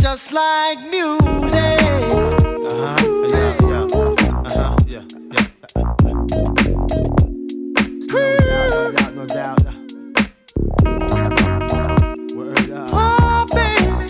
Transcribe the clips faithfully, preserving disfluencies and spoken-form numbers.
just like music. Uh-huh, yeah, yeah, uh-huh, yeah, yeah. No doubt, no doubt, no doubt. Word up. Oh, baby.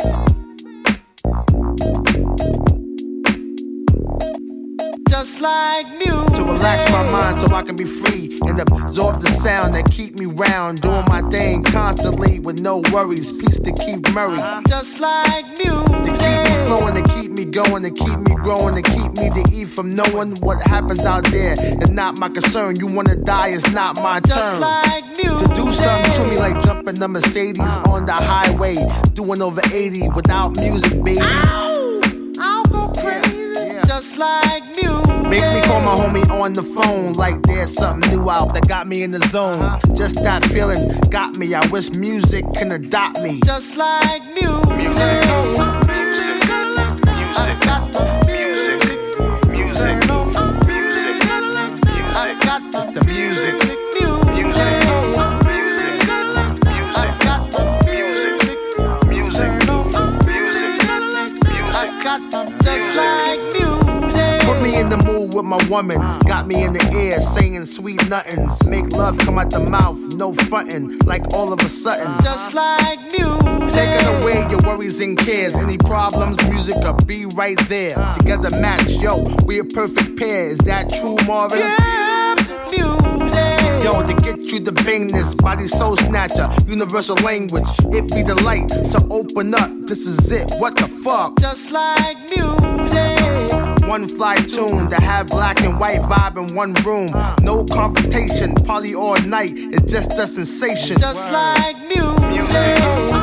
Just like music. To relax my mind so I can be free and absorb the sound that keep me round, doing my thing constantly with no worries. Peace to Keith Murray. Just like music. To keep me flowing, to keep me going, to keep me growing, to keep me to eat from knowing what happens out there. It's not my concern. You wanna die, it's not my Just turn. like music. To do something to me like jumping the Mercedes on the highway, doing over eighty without music, baby. Ow! I'll go crazy. Yeah, yeah. Just like music. Make me call my homie on the phone like there's something new out that got me in the zone. Just that feeling got me. I wish music can adopt me. Just like music. Music, music, music, I got the music, music, music, I got It's the music. music. music, I got the music, music, music, I got the just like music. Put me in the mood with my woman. Got me in the air saying sweet nothings. Make love come out the mouth, no frontin'. Like all of a sudden. Just like music. Taking away your worries and cares. Any problems, music will be right there. Together match, yo, we a perfect pair. Is that true, Marvin? Yeah, music. Yo, to get you the bangness, body soul snatcher, universal language. It be the light, so open up. This is it. What the fuck? Just like music. One fly tune to have black and white vibe in one room. No confrontation, party all night. It's just a sensation. Just like music. music.